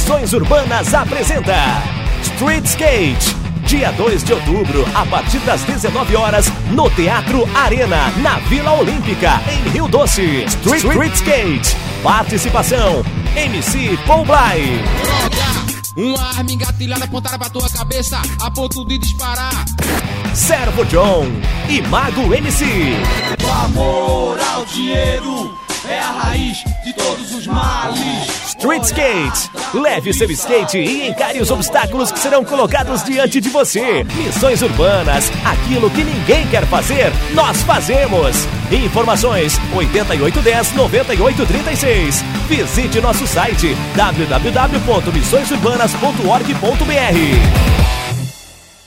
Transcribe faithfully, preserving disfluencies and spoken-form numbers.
Missões Urbanas apresenta Street Skate. Dia dois de outubro, a partir das dezenove horas, no Teatro Arena, na Vila Olímpica, em Rio Doce. Street, Street Skate. Participação: M C Paul Bly. Uma arma engatilhada apontada pra tua cabeça, a ponto de disparar. Servo John e Mago M C. O amor ao dinheiro é a raiz de todos os males. Street Skate. Leve seu skate e encare os obstáculos que serão colocados diante de você. Missões Urbanas. Aquilo que ninguém quer fazer, nós fazemos. Informações: oito oito um zero, nove oito três seis. Visite nosso site w w w ponto missões urbanas ponto org ponto b r.